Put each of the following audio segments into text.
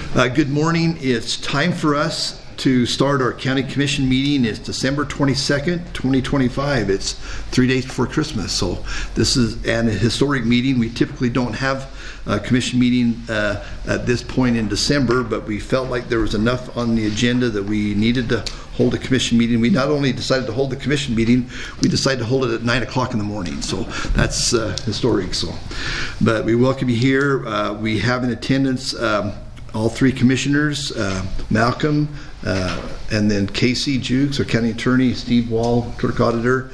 Good morning. It's time for us to start our county commission meeting. It's December 22nd, 2025. It's 3 days before Christmas. So this is an historic meeting. We typically don't have a commission meeting at this point in December, but we felt like there was enough on the agenda that we needed to hold a commission meeting. We not only decided to hold the commission meeting, we decided to hold it at 9 o'clock in the morning. So that's historic. But we welcome you here. We have in attendance all three commissioners, Malcolm, and then Casey Jukes, our county attorney, Steve Wall, clerk auditor.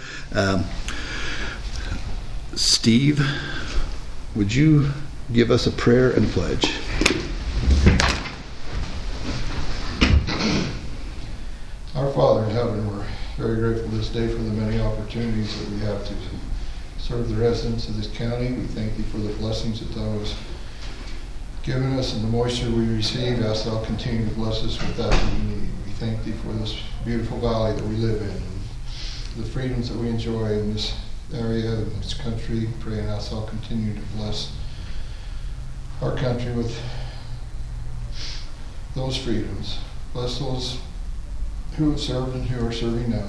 Steve, would you give us a prayer and pledge? Our Father in heaven, we're very grateful this day for the many opportunities that we have to serve the residents of this county. We thank you for the blessings that thou hast given us and the moisture we receive. Ask thou continue to bless us with that we need. We thank thee for this beautiful valley that we live in and the freedoms that we enjoy in this area, in this country. Pray and ask thou continue to bless our country with those freedoms. Bless those who have served and who are serving now,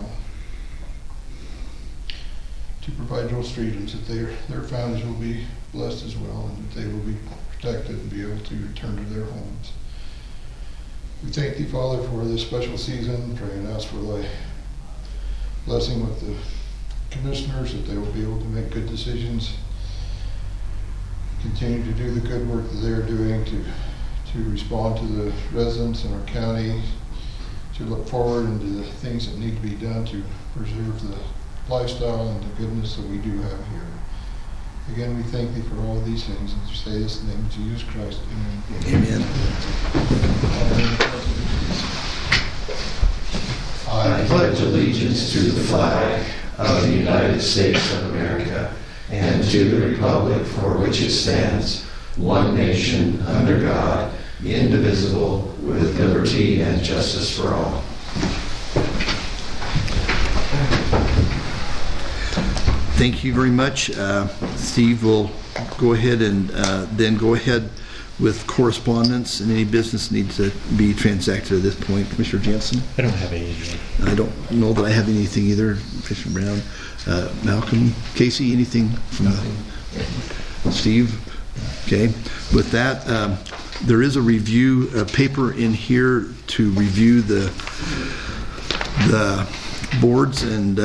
to provide those freedoms, that their families will be blessed as well, and that they will be protected and be able to return to their homes. We thank thee, Father, for this special season. Pray and ask for thy blessing with the commissioners, that they will be able to make good decisions, continue to do the good work that they are doing to respond to the residents in our county, to look forward into the things that need to be done to preserve the lifestyle and the goodness that we do have here. Again, we thank thee for all of these things, and say this in the name of Jesus Christ. Amen. Amen. I pledge allegiance to the flag of the United States of America and to the republic for which it stands, one nation, under God, indivisible, with liberty and justice for all. Thank you very much. Steve will go ahead and then go ahead with correspondence and any business needs to be transacted at this point. Commissioner Jensen? I don't have anything. I don't know that I have anything either. Commissioner Brown? Malcolm? Casey, anything from Steve? Okay. With that, there is a review paper in here to review the boards and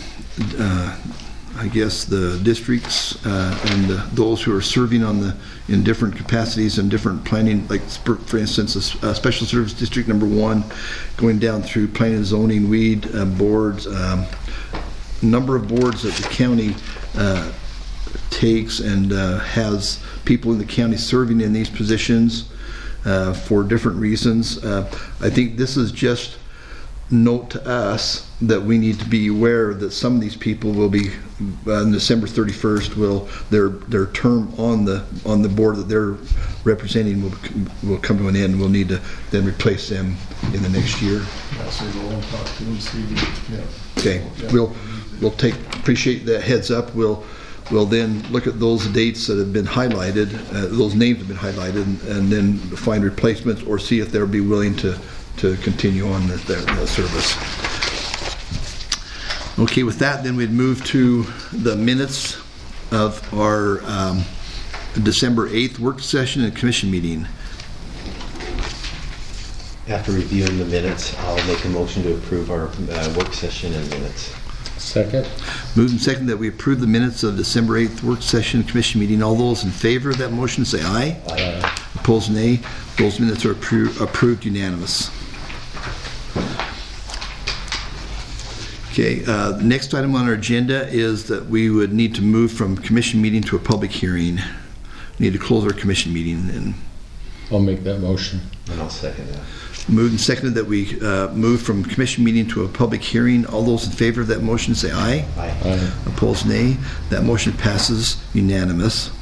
I guess the districts and those who are serving in different capacities and different planning, like for instance, Special Service District number 1, going down through planning and zoning, weed boards, number of boards that the county takes and has people in the county serving in these positions for different reasons. I think this is just note to us that we need to be aware that some of these people will be on December 31st their term on the board that they're representing will come to an end, and we'll need to then replace them in the next year. So we'll talk to them, Steve. Yeah. Okay. Yeah. We'll appreciate that heads up. We'll then look at those dates that have been highlighted, those names have been highlighted, and then find replacements or see if they'll be willing to continue on their service. Okay, with that, then we'd move to the minutes of our December 8th work session and commission meeting. After reviewing the minutes, I'll make a motion to approve our work session and minutes. Second. Moved and second that we approve the minutes of December 8th work session and commission meeting. All those in favor of that motion say aye. Aye. Opposed, nay. Those minutes are approved unanimous. Okay, the next item on our agenda is that we would need to move from commission meeting to a public hearing. We need to close our commission meeting. And I'll make that motion. And I'll second that. Moved and seconded that we move from commission meeting to a public hearing. All those in favor of that motion say aye. Aye. Aye. Opposed, nay. That motion passes unanimous.